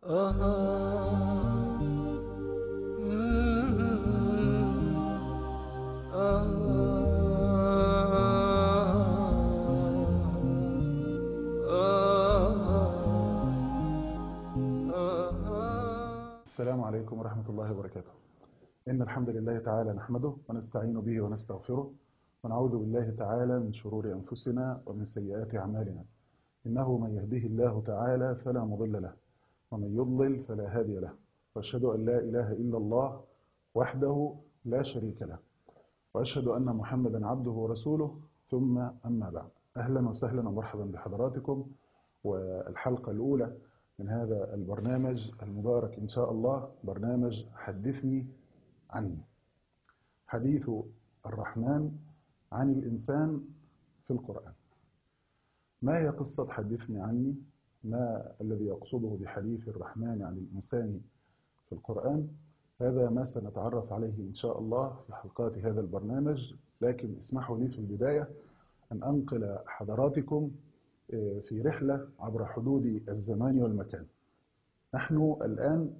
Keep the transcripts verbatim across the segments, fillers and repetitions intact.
السلام عليكم ورحمة الله وبركاته. إن الحمد لله تعالى نحمده ونستعين به ونستغفره ونعوذ بالله تعالى من شرور أنفسنا ومن سيئات أعمالنا. إنه من يهده الله تعالى فلا مضل له ومن يضلل فلا هادي له، وأشهد أن لا إله إلا الله وحده لا شريك له، وأشهد أن محمدا عبده ورسوله، ثم أما بعد. أهلا وسهلا ومرحبا بحضراتكم، والحلقة الأولى من هذا البرنامج المبارك إن شاء الله، برنامج حدثني عني. حديث الرحمن عن الإنسان في القرآن. ما هي قصة حدثني عني؟ ما الذي يقصده بحديث الرحمن عن الإنسان في القرآن؟ هذا ما سنتعرف عليه إن شاء الله في حلقات هذا البرنامج، لكن اسمحوا لي في البداية أن أنقل حضراتكم في رحلة عبر حدود الزمان والمكان. نحن الآن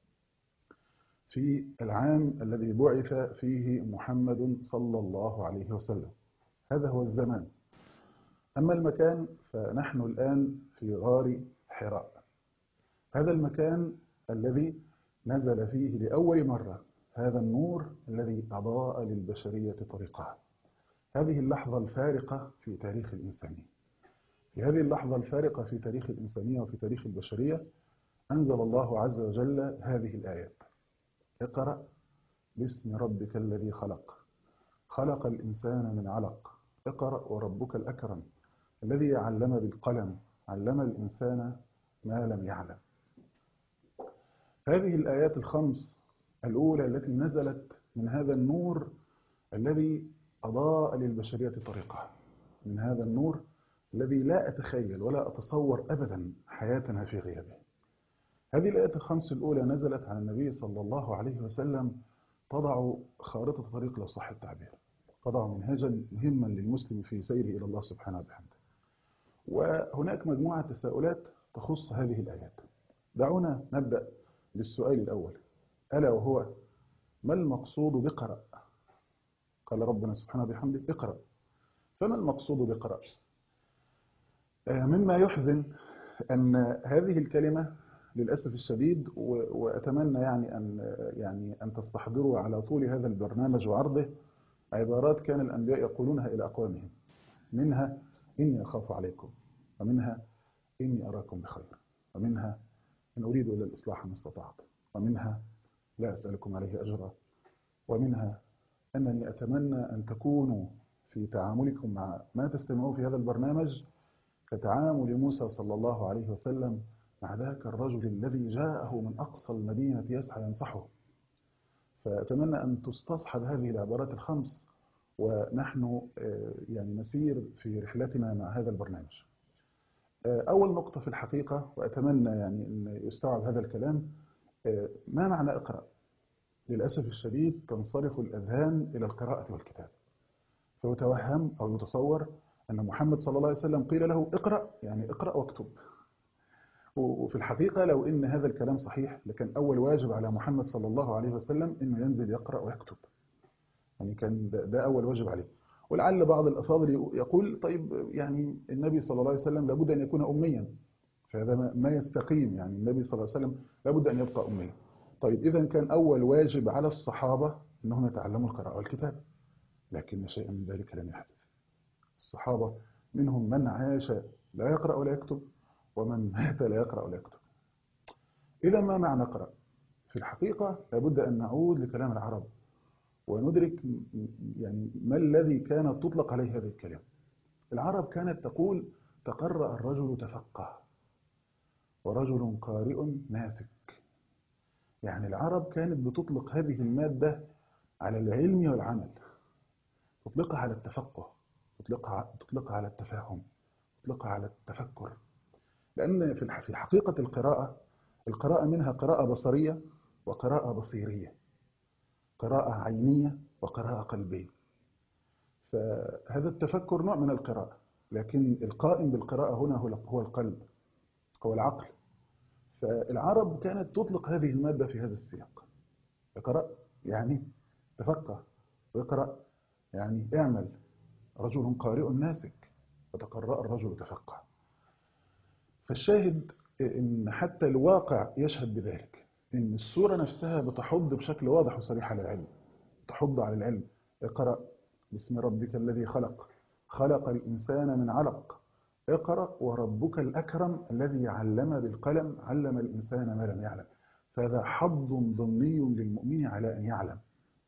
في العام الذي بعث فيه محمد صلى الله عليه وسلم، هذا هو الزمان. أما المكان فنحن الآن في غار حراء، هذا المكان الذي نزل فيه لأول مرة هذا النور الذي أضاء للبشرية طريقها. هذه اللحظة الفارقة في تاريخ الإنسانية. في هذه اللحظة الفارقة في تاريخ الإنسانية وفي تاريخ البشرية أنزل الله عز وجل هذه الآيات: اقرأ باسم ربك الذي خلق، خلق الإنسان من علق، اقرأ وربك الأكرم، الذي علم بالقلم، علم الإنسان ما لم يعلم. هذه الآيات الخمس الأولى التي نزلت من هذا النور الذي أضاء للبشرية طريقها، من هذا النور الذي لا أتخيل ولا أتصور أبدا حياتنا في غيابه. هذه الآيات الخمس الأولى نزلت على النبي صلى الله عليه وسلم، تضع خارطة طريق لو صح التعبير، تضع منهجا مهما للمسلم في سيره إلى الله سبحانه وبحمده. وهناك مجموعة تساؤلات تخص هذه الآيات. دعونا نبدأ بالسؤال الأول، ألا وهو: ما المقصود بقرأ؟ قال ربنا سبحانه وبحمده اقرأ. فما المقصود بقرأ؟ مما يحزن أن هذه الكلمة للأسف الشديد، وأتمنى يعني أن يعني أن تستحضروا على طول هذا البرنامج وعرضه عبارات كان الأنبياء يقولونها إلى أقوامهم، منها إني أخاف عليكم، ومنها إني أراكم بخير، ومنها إن أريد إلى الإصلاح ما استطعت، ومنها لا أسألكم عليه أجرا، ومنها أنني أتمنى أن تكونوا في تعاملكم مع ما تستمعون في هذا البرنامج كتعامل موسى صلى الله عليه وسلم مع ذاك الرجل الذي جاءه من أقصى المدينة يسعى ينصحه. فأتمنى أن تستصحب هذه العبارات الخمس ونحن يعني نسير في رحلتنا مع هذا البرنامج. أول نقطة في الحقيقة، وأتمنى يعني أن يستوعب هذا الكلام، ما معنى اقرأ؟ للأسف الشديد تنصرف الأذهان إلى القراءة والكتاب، فيتوهم أو يتصور أن محمد صلى الله عليه وسلم قيل له اقرأ، يعني اقرأ واكتب. وفي الحقيقة لو إن هذا الكلام صحيح لكان أول واجب على محمد صلى الله عليه وسلم إنه ينزل يقرأ ويكتب، يعني كان ده, ده أول واجب عليه. ولعل بعض الأفاضل يقول طيب يعني النبي صلى الله عليه وسلم لابد أن يكون أميا، فهذا ما يستقيم، يعني النبي صلى الله عليه وسلم لابد أن يبقى أميا. طيب إذا كان أول واجب على الصحابة أنهم يتعلموا القراءة والكتاب، لكن شيئا من ذلك لم يحدث. الصحابة منهم من عاش لا يقرأ ولا يكتب، ومن مات لا يقرأ ولا يكتب. إذا ما معنى قرأ؟ في الحقيقة لابد أن نعود لكلام العرب وندرك يعني ما الذي كانت تطلق عليه هذه الكلمة. العرب كانت تقول تقرأ الرجل تفقه، ورجل قارئ ناسك. يعني العرب كانت بتطلق هذه المادة على العلم والعمل، تطلقها على التفقه، تطلقها تطلقها على التفاهم، تطلقها على التفكر. لأن في حقيقة القراءة، القراءة منها قراءة بصرية وقراءة بصيرية، قراءة عينية وقراءة قلبية. فهذا التفكر نوع من القراءة، لكن القائم بالقراءة هنا هو القلب، هو العقل. فالعرب كانت تطلق هذه المادة في هذا السياق. اقرأ يعني تفقه، واقرأ يعني اعمل، رجل قارئ ناسك فتقرأ الرجل تفقه. فالشاهد إن حتى الواقع يشهد بذلك، إن السورة نفسها بتحض بشكل واضح وصريح على العلم، تحض على العلم. اقرأ باسم ربك الذي خلق، خلق الإنسان من علق، اقرأ وربك الأكرم الذي علم بالقلم، علم الإنسان ما لم يعلم. فهذا حض ضمني للمؤمن على أن يعلم،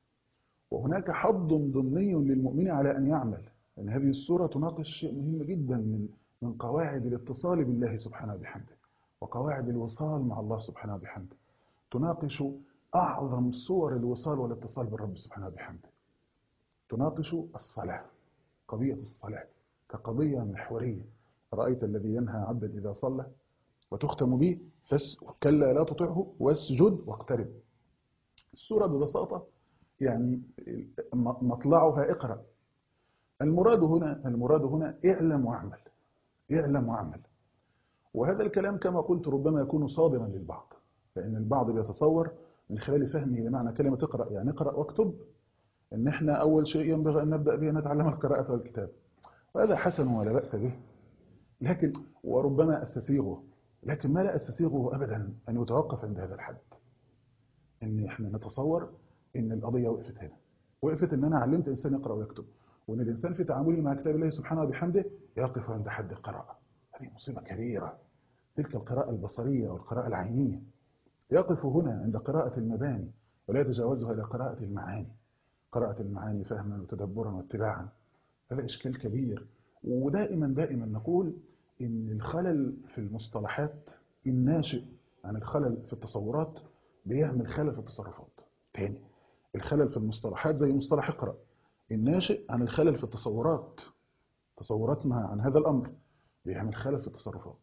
وهناك حض ضمني للمؤمن على أن يعمل. لأن هذه السورة تناقش شيء مهم جدا من من قواعد الاتصال بالله سبحانه وبحمده، وقواعد الوصال مع الله سبحانه وبحمده. تناقش أعظم صور الوصال والاتصال بالرب سبحانه وبحمده. تناقش الصلاة، قضية الصلاة كقضية محورية. رأيت الذي ينهى عبدا إذا صلى وتختم به فس كلا لا تطعه واسجد واقترب. السورة ببساطة يعني مطلعها اقرأ. المراد هنا المراد هنا اعلم واعمل، اعلم واعمل. وهذا الكلام كما قلت ربما يكون صادما للبعض، لأن البعض بيتصور من خلال فهمه لمعنى كلمة اقرأ يعني اقرأ واكتب ان احنا اول شيء ينبغي ان نبدأ به نتعلم القراءة والكتاب، وهذا حسن ولا بأس به، لكن وربما استسيغه، لكن ما لا استسيغه ابدا ان يتوقف عند هذا الحد. ان احنا نتصور ان القضية وقفت هنا، وقفت ان انا علمت انسان يقرأ ويكتب، وان الانسان في تعامله مع كتاب الله سبحانه وبحمده يقف عند حد القراءة. هذه مصيبة كبيرة. تلك القراءة البصرية والقراءة العينية. يقف هنا عند قراءة المباني ولا يتجاوزها إلى قراءة المعاني، قراءة المعاني فهما وتدبرا واتباعا. هذا إشكال كبير. ودائما دائما نقول إن الخلل في المصطلحات الناشئ عن الخلل في التصورات بيعمل خلل في التصرفات. تاني، الخلل في المصطلحات زي مصطلح اقرأ، الناشئ عن الخلل في التصورات، تصوراتنا عن هذا الأمر بيعمل خلل في التصرفات.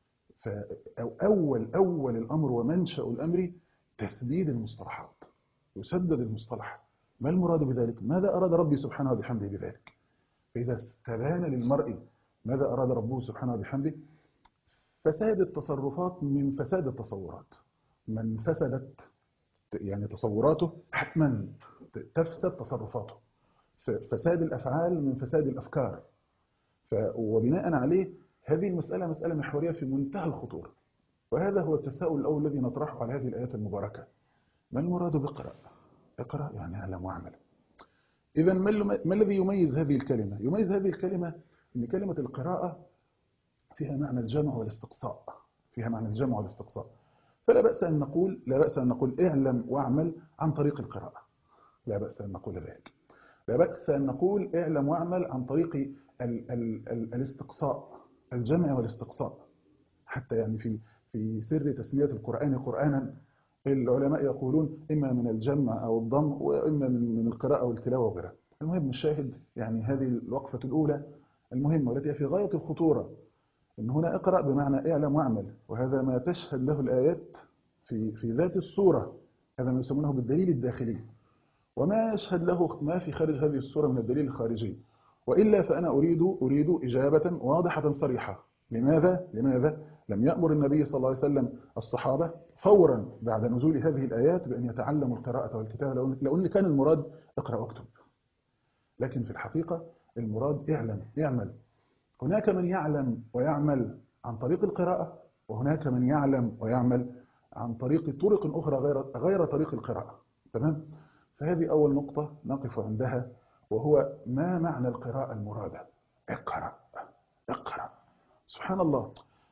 فأول أول الأمر ومنشأ الأمر تسديد المصطلحات، يسدد المصطلح. ما المراد بذلك؟ ماذا أراد ربي سبحانه وبحمده بذلك؟ فإذا استبان للمرء ماذا أراد ربه سبحانه وبحمده، فساد التصرفات من فساد التصورات. من فسدت يعني تصوراته حتما تفسد تصرفاته. فساد الأفعال من فساد الأفكار. وبناء عليه هذه المسألة مسألة محورية في منتهى الخطورة. وهذا هو التساؤل الأول الذي نطرحه على هذه الآيات المباركة. ما المراد بقرأ؟ اقرأ يعني اعلم واعمل. إذا ما الذي يميز هذه الكلمة؟ يميز هذه الكلمة أن كلمة القراءة فيها معنى الجمع والاستقصاء، فيها معنى الجمع والاستقصاء. فلا بأس أن نقول لا بأس أن نقول اعلم واعمل عن طريق القراءة. لا بأس أن نقول ذلك. لا بأس أن نقول اعلم واعمل عن طريق ال ال ال الاستقصاء، الجمع والاستقصاء. حتى يعني في في سر تسمية القرآن قرآنا العلماء يقولون إما من الجمع أو الضم، وإما من من القراءة والتلاوة وغيرها. المهم الشاهد يعني هذه الوقفة الأولى المهمة والتي في غاية الخطورة، إن هنا اقرأ بمعنى اعلم واعمل، وهذا ما تشهد له الآيات في في ذات السورة. هذا ما يسمونه بالدليل الداخلي، وما يشهد له ما في خارج هذه السورة من الدليل الخارجي. وإلا فأنا أريد أريد إجابة واضحة صريحة. لماذا؟ لماذا لم يأمر النبي صلى الله عليه وسلم الصحابة فورا بعد نزول هذه الآيات بأن يتعلموا القراءة والكتابة، لو أن كان المراد اقرأ واكتب؟ لكن في الحقيقة المراد اعلم اعمل. هناك من يعلم ويعمل عن طريق القراءة، وهناك من يعلم ويعمل عن طريق طرق أخرى غير غير طريق القراءة. تمام؟ فهذه أول نقطة نقف عندها، وهو ما معنى القراءة المرادة؟ اقرأ اقرأ. سبحان الله،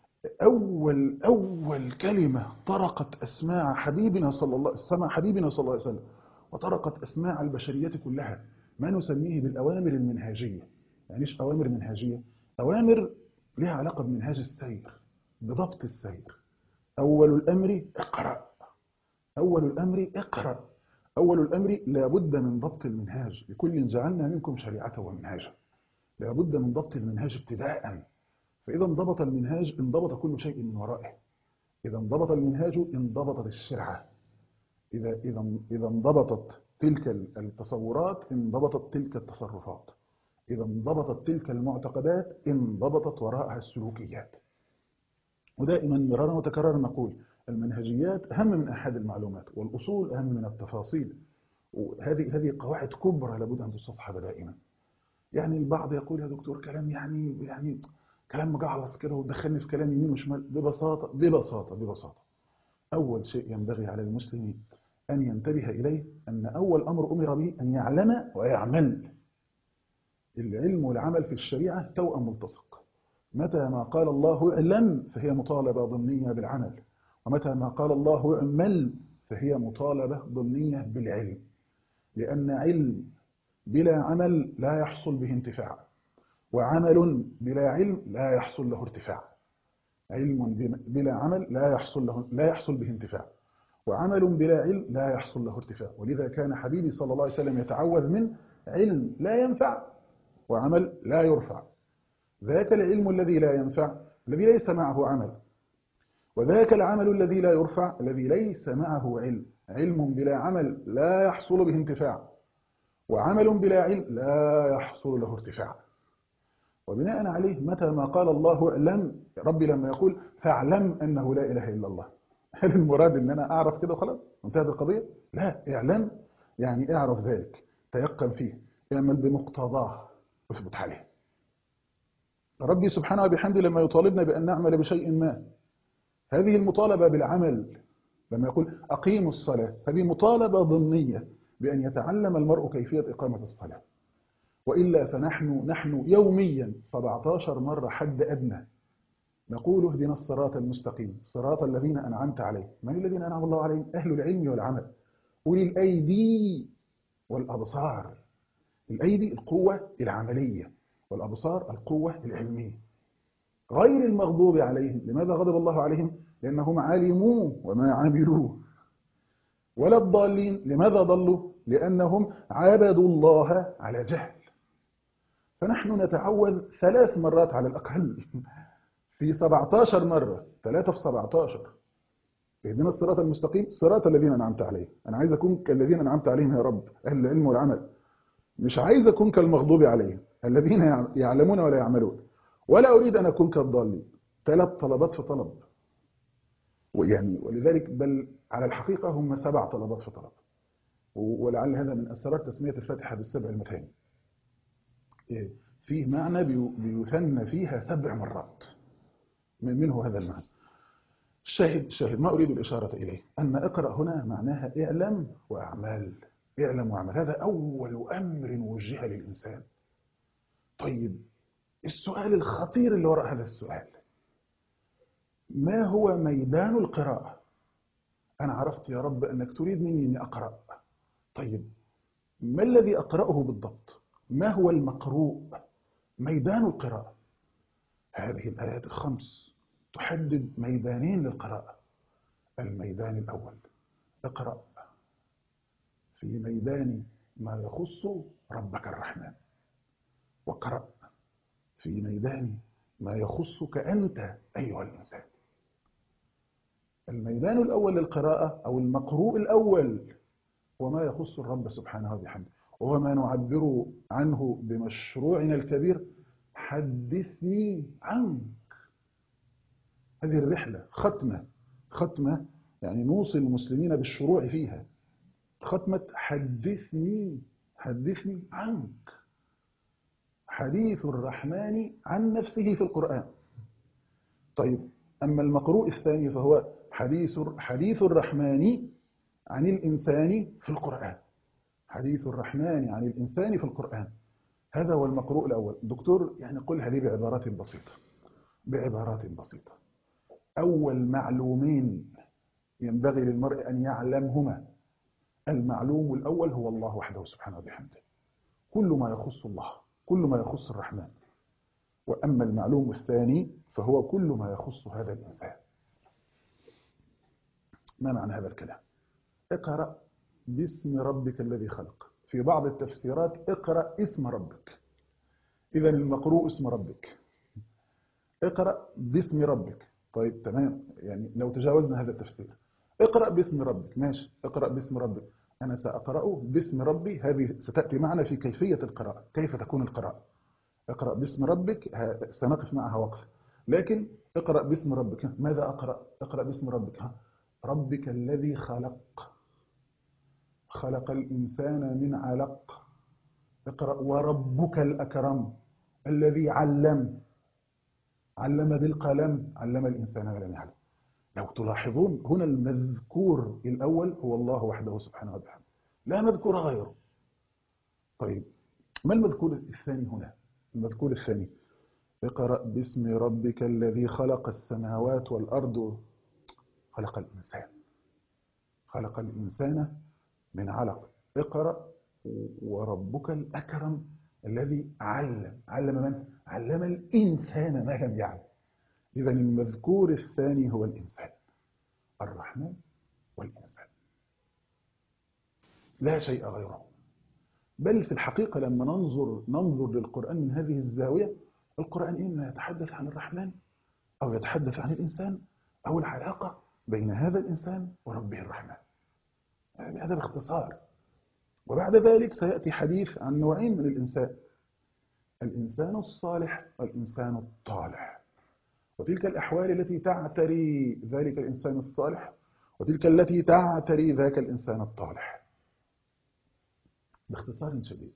أول أول كلمة طرقت أسماع حبيبنا صلى الله سمع حبيبنا صلى الله عليه وسلم، وطرقت أسماع البشرية كلها، ما نسميه بالأوامر المنهاجية. يعني إيش أوامر منهاجية؟ أوامر لها علاقة بمنهاج السير، بضبط السير. أول الأمر اقرأ، أول الأمر اقرأ، أول الأمر لابد من ضبط المنهاج. لكل جعلنا منكم شريعة ومنهاجا. لابد من ضبط المنهاج ابتداءً. فإذا انضبط المنهاج انضبط كل شيء من ورائه. إذا انضبط المنهاج انضبطت الشرعة. إذا إذا إذا انضبطت تلك التصورات انضبطت تلك التصرفات. إذا انضبطت تلك المعتقدات انضبطت وراءها السلوكيات. ودائما مرارا وتكرارا نقول المنهجيات أهم من أحد المعلومات، والأصول أهم من التفاصيل. وهذه هذه قواعد كبرى لابد أن تستصحب دائما. يعني البعض يقول يا دكتور كلام يعني يعني كلام مجعلص كده وتدخلني في كلام يمين وشمال. ببساطة ببساطة ببساطة أول شيء ينبغي على المسلم أن ينتبه إليه أن أول أمر أمر به أن يعلم ويعمل. العلم والعمل في الشريعة توأم ملتصق. متى ما قال الله اعلم فهي مطالبة ضمنية بالعمل، ومتى ما قال الله اعمل فهي مطالبة ضمنية بالعلم. لأن علم بلا عمل لا يحصل به انتفاع، وعمل بلا علم لا يحصل له ارتفاع. علم بلا عمل لا يحصل له لا يحصل به انتفاع، وعمل بلا علم لا يحصل له ارتفاع. ولذا كان حبيبي صلى الله عليه وسلم يتعوذ من علم لا ينفع وعمل لا يرفع. ذاك العلم الذي لا ينفع الذي ليس معه عمل، وذاك العمل الذي لا يرفع الذي ليس معه علم. علم بلا عمل لا يحصل به انتفاع، وعمل بلا علم لا يحصل له ارتفاع. وبناء عليه متى ما قال الله اعلم، ربي لما يقول فاعلم أنه لا إله إلا الله، هل المراد أن أنا أعرف كده وخلاص انتهت القضية؟ لا، اعلم يعني اعرف ذلك، تيقن فيه، اعمل بمقتضاه، اثبت عليه. ربي سبحانه وبحمده لما يطالبنا بأن نعمل بشيء ما، هذه المطالبة بالعمل. لما يقول أقيموا الصلاة، هذه مطالبة ضمنية بأن يتعلم المرء كيفية إقامة الصلاة. وإلا فنحن نحن يوميا سبعة عشر مرة حد أدنى نقول اهدنا الصراط المستقيم صراط الذين أنعمت عليهم. من الذين أنعم الله عليهم؟ أهل العلم والعمل، أولي الأيدي والأبصار. الأيدي القوة العملية، والأبصار القوة العلمية. غير المغضوب عليهم، لماذا غضب الله عليهم؟ لأنهم علموا وما عملوا. ولا الضالين، لماذا ضلوا؟ لأنهم عبدوا الله على جهل. فنحن نتعوذ ثلاث مرات على الأقل في سبعة عشر مرة، ثلاثة في سبعة عشر. اهدنا الصراط المستقيم صراط الذين أنعمت عليهم. أنا عايز أكون كالذين أنعمت عليهم يا رب، أهل العلم والعمل. مش عايز أكون كالمغضوب عليهم الذين يعلمون ولا يعملون، ولا أريد أن أكون كالضالين. ثلاث طلبات في طلب، ويعني ولذلك بل على الحقيقة هم سبع طلبات في طلب. ولعل هذا من أسرار تسمية الفاتحة بالسبع المثاني. فيه معنى بيثنى فيها سبع مرات، من منه هذا المعنى. الشاهد الشاهد ما أريد الإشارة إليه أن اقرأ هنا معناها اعلم وأعمل. اعلم وأعمل، هذا أول أمر وجه للإنسان. طيب السؤال الخطير اللي وراء هذا السؤال، ما هو ميدان القراءة؟ أنا عرفت يا رب أنك تريد مني أني أقرأ. طيب ما الذي أقرأه بالضبط؟ ما هو المقروء؟ ميدان القراءة. هذه الآيات الخمس تحدد ميدانين للقراءة. الميدان الأول اقرأ في ميدان ما يخص ربك الرحمن، واقرأ في ميدان ما يخصك أنت أيها الإنسان. الميدان الأول للقراءة أو المقروء الأول هو ما يخص الرب سبحانه وبحمده، وهو ما نعبر عنه بمشروعنا الكبير حدثني عنك. هذه الرحلة ختمة ختمة يعني نوصي المسلمين بالشروع فيها. ختمة حدثني حدثني عنك. حديث الرحمن عن نفسه في القرآن. طيب أما المقروء الثاني فهو حديث حديث الرحمن عن الإنسان في القرآن. حديث الرحمن عن الإنسان في القرآن، هذا هو المقروء الأول. دكتور يعني قلها لي بعبارات بسيطة بعبارات بسيطة. أول معلومين ينبغي للمرء أن يعلمهما، المعلوم الأول هو الله وحده سبحانه وبحمده، كل ما يخص الله، كل ما يخص الرحمن. وأما المعلوم الثاني فهو كل ما يخص هذا الإنسان. ما معنى هذا الكلام؟ اقرأ باسم ربك الذي خلق. في بعض التفسيرات اقرأ اسم ربك. إذن المقروء اسم ربك. اقرأ باسم ربك. طيب تمام، يعني لو تجاوزنا هذا التفسير، اقرأ باسم ربك ماشي، اقرأ باسم ربك. أنا سأقرأه باسم ربي، هذه ستأتي معنا في كيفية القراءة، كيف تكون القراءة. اقرأ باسم ربك سنقف معها وقف، لكن اقرأ باسم ربك. ماذا أقرأ؟ اقرأ باسم ربك. ربك الذي خلق خلق الإنسان من علق. اقرأ وربك الأكرم الذي علم علم بالقلم علم الإنسان ما لم يعلم. لو تلاحظون هنا المذكور الأول هو الله وحده سبحانه وتعالى، لا مذكور غيره. طيب ما المذكور الثاني هنا؟ المذكور الثاني اقرأ باسم ربك الذي خلق السماوات والأرض خلق الإنسان خلق الإنسان من علق. اقرأ وربك الأكرم الذي علم علم من؟ علم الإنسان ما لم يعلم. إذا المذكور الثاني هو الإنسان، الرحمن والإنسان، لا شيء غيره. بل في الحقيقة لما ننظر ننظر للقرآن من هذه الزاوية، القرآن إما يتحدث عن الرحمن أو يتحدث عن الإنسان أو العلاقة بين هذا الإنسان وربه الرحمن، يعني هذا باختصار. وبعد ذلك سيأتي حديث عن نوعين من الإنسان، الإنسان الصالح والإنسان الطالح، وتلك الأحوال التي تعتري ذلك الإنسان الصالح وتلك التي تعتري ذاك الإنسان الطالح. باختصار شديد،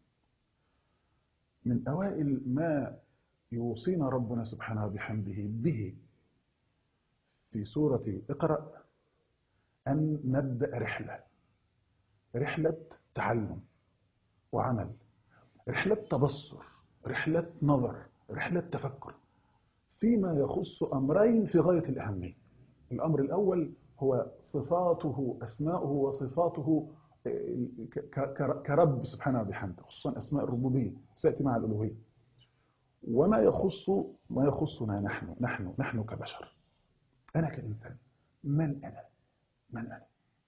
من أوائل ما يوصينا ربنا سبحانه بحمده به في سورة اقرأ أن نبدأ رحلة رحلة تعلم وعمل، رحلة تبصر، رحلة نظر، رحلة تفكر فيما يخص أمرين في غاية الأهمية. الأمر الأول هو صفاته أسماؤه وصفاته كرب سبحانه وبحمده، خصوصا أسماء الربوبية سيأتي مع الألوهية، وما يخص ما يخصنا نحن نحن نحن كبشر. أنا كإنسان، من أنا؟ من أنا؟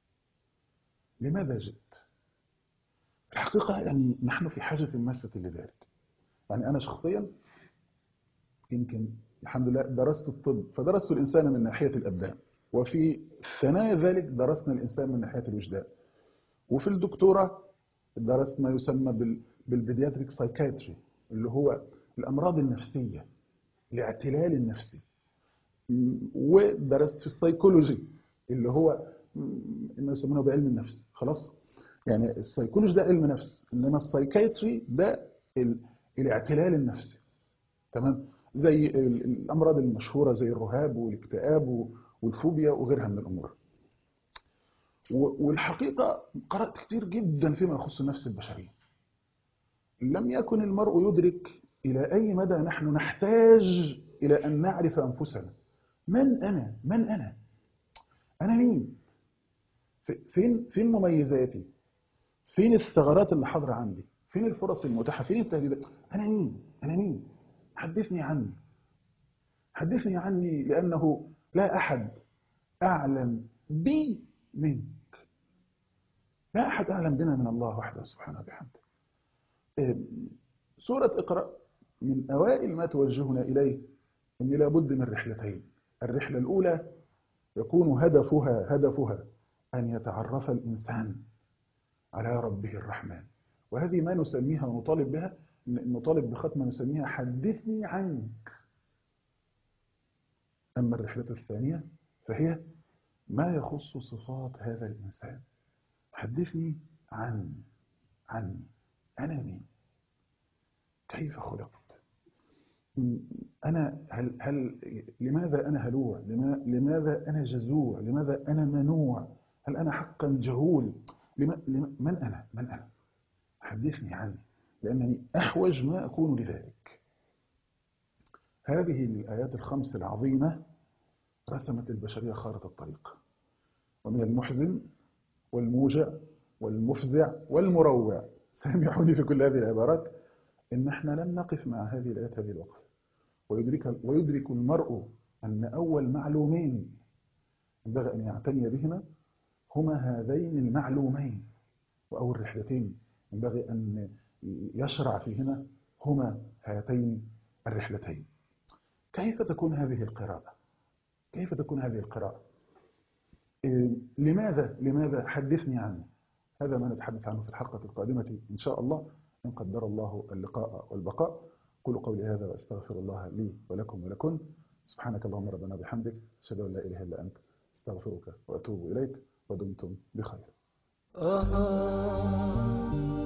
لماذا جئت؟ الحقيقة يعني نحن في حاجة ماسة لذلك. يعني أنا شخصيا يمكن الحمد لله درست الطب، فدرست الإنسان من ناحية الأبدان، وفي ثنايا ذلك درسنا الإنسان من ناحية الوجدان، وفي الدكتوراه درست ما يسمى بالبيدياتريك سايكايتري اللي هو الأمراض النفسية، الاعتلال النفسي، ودرست في السيكولوجي اللي هو ما يسمونه بعلم النفس. خلاص، يعني السيكولوجي ده علم نفس، إنما السايكايتري ده الاعتلال النفسي. تمام، زي الأمراض المشهورة زي الرهاب والاكتئاب والفوبيا وغيرها من الأمور. والحقيقة قرأت كتير جدا فيما يخص النفس البشرية. لم يكن المرء يدرك إلى أي مدى نحن نحتاج إلى أن نعرف أنفسنا. من أنا؟ من أنا؟ أنا مين؟ فين فين مميزاتي؟ فين الثغرات اللي حاضرة عندي؟ فين الفرص المتاحة؟ فين التهديدات؟ أنا مين؟ أنا مين؟ حدثني عني. حدثني عني، لأنه لا أحد أعلم بي منك. لا أحد أعلم بنا من الله وحده سبحانه وبحمده. سورة اقرأ من أوائل ما توجهنا إليه أن لابد من رحلتين. الرحلة الأولى يكون هدفها هدفها أن يتعرف الإنسان على ربه الرحمن، وهذه ما نسميها ونطالب بها، نطالب بختمة نسميها حدثني عنك. أما الرحلة الثانية فهي ما يخص صفات هذا الإنسان. حدثني عن عن أنا مين؟ كيف خلقت؟ أنا هل هل لماذا أنا هلوع؟ لماذا أنا جزوع؟ لماذا أنا منوع؟ هل أنا حقا جهول؟ لما من أنا؟ من أنا؟ حدثني عني، لأنني أحوج ما أكون لذلك. هذه الآيات الخمس العظيمة رسمت البشرية خارطة الطريق، ومن المحزن والموجع والمفزع والمروع، سامحوني في كل هذه العبارات، إن احنا لم نقف مع هذه الآيات هذه الوقفة. ويدرك, ويدرك المرء أن أول معلومين ينبغي أن يعتني بهما هما هذين المعلومين، وأول رحلتين ينبغي أن يشرع فيهما هما هاتين الرحلتين. كيف تكون هذه القراءة؟ كيف تكون هذه القراءة؟ إيه لماذا لماذا حدثني عنه؟ هذا ما نتحدث عنه في الحلقة القادمة إن شاء الله، إن قدر الله اللقاء والبقاء. قولوا قولي هذا وأستغفر الله لي ولكم ولكم. سبحانك اللهم ربنا بحمدك، أشهد أن لا إله إلا أنت. أستغفرك وأتوب إليك ودمتم بخير. آه